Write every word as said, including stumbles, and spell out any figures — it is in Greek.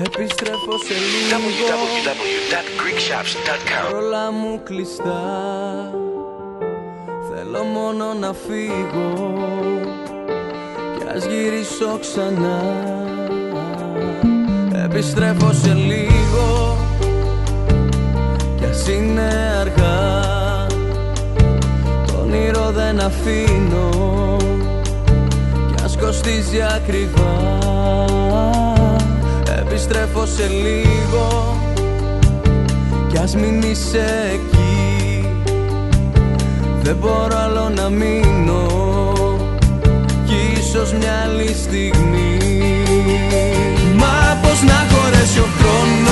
Επιστρέφω σε λίγο. double-u double-u double-u dot greek shops dot com. Όλα μου κλειστά. Θέλω μόνο να φύγω κι ας γυρίσω ξανά. Επιστρέφω σε λίγο κι ας είναι αργά. Το όνειρο δεν αφήνω κι ας κοστίζει ακριβά. Επιστρέφω σε λίγο κι ας μην είσαι εκεί. Δεν μπορώ άλλο να μείνω κι ίσως μια άλλη στιγμή. Μα πώς να χωρέσει ο χρόνος